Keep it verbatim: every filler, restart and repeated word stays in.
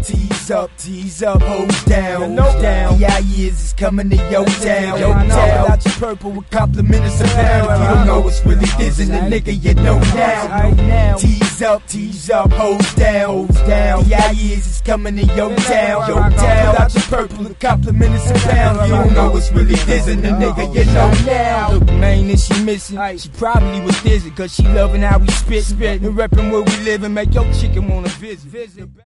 Tease up, tease up, hold down, no down. The I is is coming to your town, yo town. Without your purple, with compliments a pound. You don't know what's really is in the nigga, you know now. Tease up, tease up, hold down, hold down. The I is is coming to your town, yo town. Without your purple, with compliments a pound. You don't know what's really is in the nigga, you know now. Look, man, is she missing? She probably was dizzy, cause she loving how we spit, spit and reppin' where we live and make your chicken wanna visit.